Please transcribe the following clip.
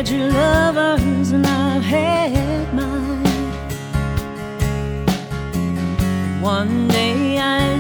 had your lovers and I had mine. One day I